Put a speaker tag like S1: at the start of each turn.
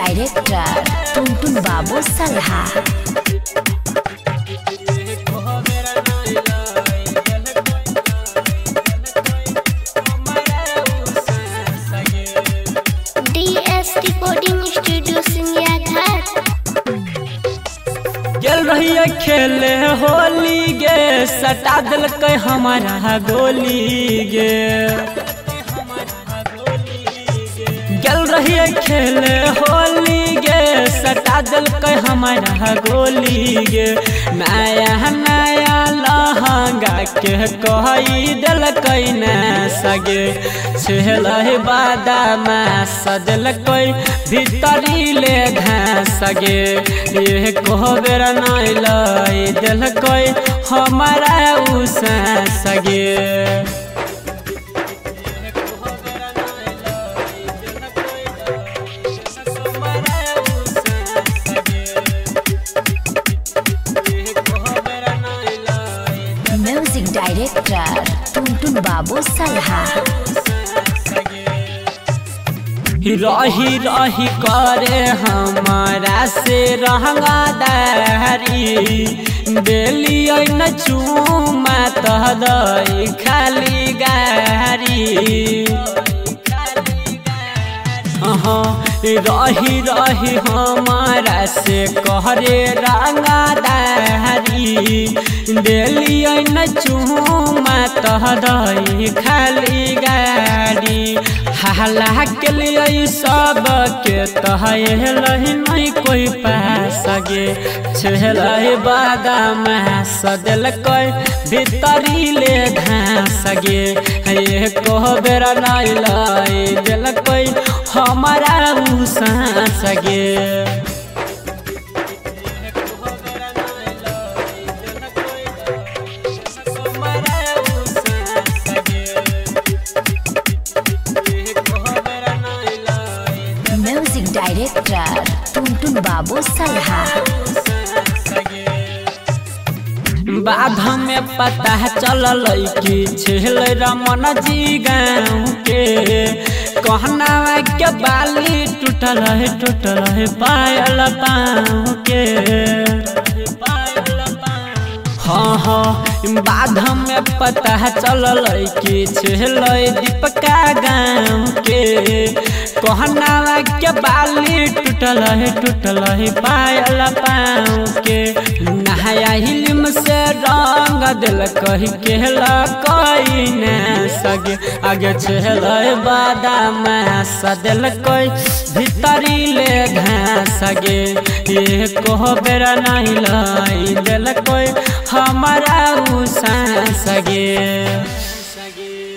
S1: Director टुनटुन बाबू सलहा।
S2: DS recording studio सिंगिया घाट।
S3: चल रही है खेले होली गे, सटा दिलकै हमारा गोली गे। चल रही है खेले होली गे, सटा दिलकै हमारा गोली गे। नया नया लहंगा के कही दिलकै न सगे, छेलै बादामा सदलकै भीतरी ले घास गे। ये कोहबर नहीं लाई दिलकै हमारा उसास गे।
S1: म्यूजिक डायरेक्टर टुनटुन बाबू सलहा।
S3: रही रही करे हमारा से रंगदारी, बेलियै न चूमा तह दई खाली गारी। रही रही हमारा से कहरे रंगदारी, बेलियै न चूमा तह दई खाली गारी। हला के लिए सब के तहलही नहीं कोई पास गे, छेलै बादाम सदलकै भीतरी ले घास गे। ये कोहबर नहीं लाई दिलकै हमारा उसास गे।
S1: म्यूजिक डायरेक्टर टुनटुन बाबू सलहा।
S3: बाध में पता चलल कि छेलै रमन जी गाँव के, कहना के बाली टूटल है पायल पाँव के। हाँ बाध में पता चलल कि छेलै दीपका गाँव के, कहना के बाली टूटल है पायल पाँव के। नहाया हिलिम से रंग दिल कही केला कोई न सगे, आगे छेलै बादाम सदलकै भीतरी ले घास गे। ये कोहबर नहीं लाई दिलकै हमारा उसास गे।